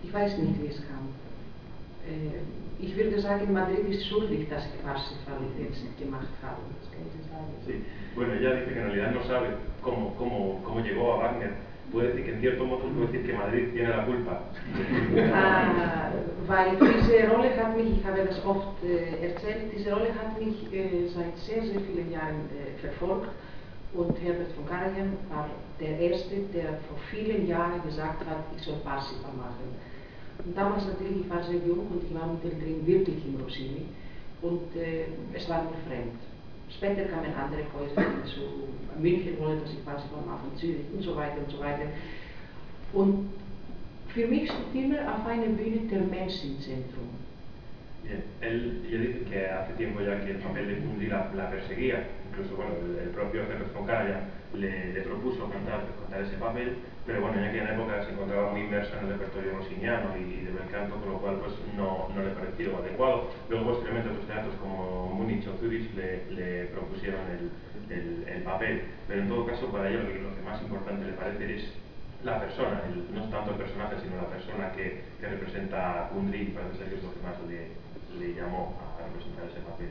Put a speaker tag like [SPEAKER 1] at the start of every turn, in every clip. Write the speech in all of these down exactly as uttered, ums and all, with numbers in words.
[SPEAKER 1] Ich weiß nicht, wie es kam. Äh, ich würde sagen, Madrid ist schuldig, dass ich Parsifal jetzt gemacht habe. Das kann ich sagen.
[SPEAKER 2] Sí. Bueno, ella dice que en realidad no sabe cómo, cómo, cómo llegó a Wagner. Puede decir que en cierto modo puede decir que Madrid tiene la culpa.
[SPEAKER 1] Ah, weil diese Rolle hat mich, ich habe das oft äh, erzählt, diese Rolle hat mich äh, seit sehr, sehr vielen Jahren äh, verfolgt. Und Herbert von Karajan war der Erste, der vor vielen Jahren gesagt hat, ich soll Parsifal machen. Und damals natürlich, ich war sehr jung und ich war mittendrin wirklich in Rossini und äh, es war mir fremd. Später kamen andere Häuser zu München, wollte, dass ich Parsifal mache, Zürich und so weiter und so weiter. Und für mich steht immer auf einer Bühne der Mensch im Zentrum.
[SPEAKER 2] Bien, él, ella dice que hace tiempo ya que el papel de Kundry la, la perseguía, incluso bueno, el, el propio Herbert von Karajan le, le propuso cantar, cantar ese papel, pero bueno, en aquella época se encontraba muy inmersa en el repertorio rossiniano y de bel canto, con lo cual pues no, no le pareció adecuado. Luego posteriormente otros teatros como Múnich o Zurich le, le propusieron el, el, el papel, pero en todo caso para ella lo que, lo que más importante le parece es la persona, el, no tanto el personaje, sino la persona que, que representa a Kundry, y parece ser que es lo que más le, le llamó a representar ese papel.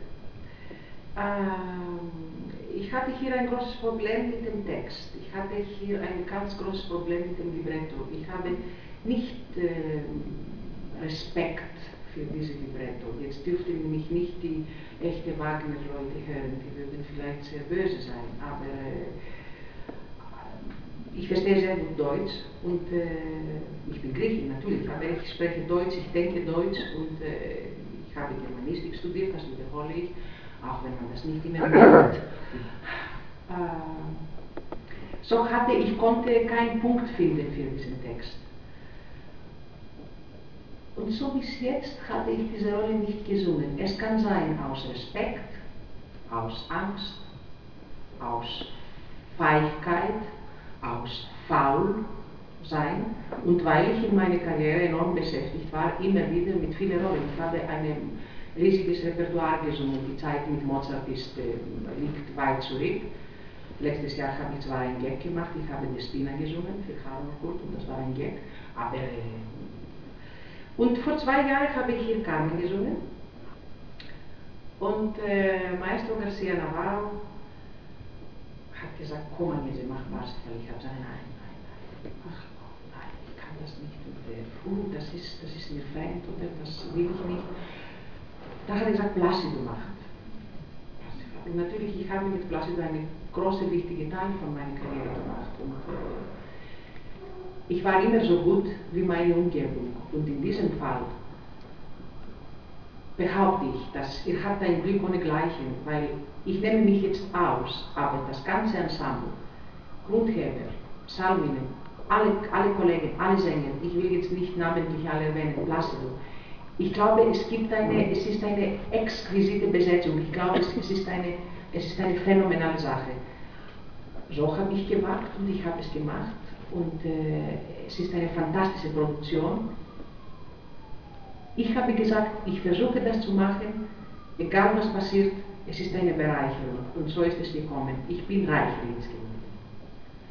[SPEAKER 1] Ähm, ich hatte hier ein großes Problem mit dem Text. Ich hatte hier ein ganz großes Problem mit dem Libretto. Ich habe nicht äh, Respekt für diese Libretto. Jetzt dürften mich nicht die echte Wagner-Leute hören, die würden vielleicht sehr böse sein, aber äh, ich verstehe sehr gut Deutsch und äh, ich bin Griechin natürlich, aber ich spreche Deutsch, ich denke Deutsch und äh, ich habe Germanistik studiert, das wiederhole ich, auch wenn man das nicht immer merkt. Äh, so hatte ich konnte keinen Punkt finden für diesen Text. Und so bis jetzt hatte ich diese Rolle nicht gesungen. Es kann sein aus Respekt, aus Angst, aus Feigheit, aus faul sein und weil ich in meiner Karriere enorm beschäftigt war, immer wieder mit vielen Rollen. Ich habe ein riesiges Repertoire gesungen, die Zeit mit Mozart ist, äh, liegt weit zurück. Letztes Jahr habe ich zwar einen Gag gemacht, ich habe Destina gesungen für Karl Kurt und das war ein Gag, aber äh, und vor zwei Jahren habe ich hier Carmen gesungen und äh, Maestro Garcia Navarro hat gesagt, komm Agnese, mach Parsifal. Ich habe gesagt, nein, nein, nein, ach, nein, ich kann das nicht. Und, äh, uh, das, ist, das ist mir fremd oder das will ich nicht. Da hat er gesagt, Placido macht. Und natürlich, ich habe mit Placido einen großen, wichtigen Teil von meiner Karriere gemacht. Und, äh, ich war immer so gut wie meine Umgebung. Und in diesem Fall behaupte ich, dass ihr habt ein Glück ohnegleichen, weil ich nehme mich jetzt aus, aber das ganze Ensemble, Grundheber, Salminen, alle, alle Kollegen, alle Sänger, ich will jetzt nicht namentlich alle erwähnen, Placido, ich glaube, es, gibt eine, es ist eine exquisite Besetzung, ich glaube, es, es, ist eine, es ist eine phänomenale Sache. So habe ich gemacht und ich habe es gemacht und äh, es ist eine fantastische Produktion. Ich habe gesagt, ich versuche das zu machen, egal was passiert, es ist eine Bereicherung und so ist es gekommen. Ich bin reich, Linsky.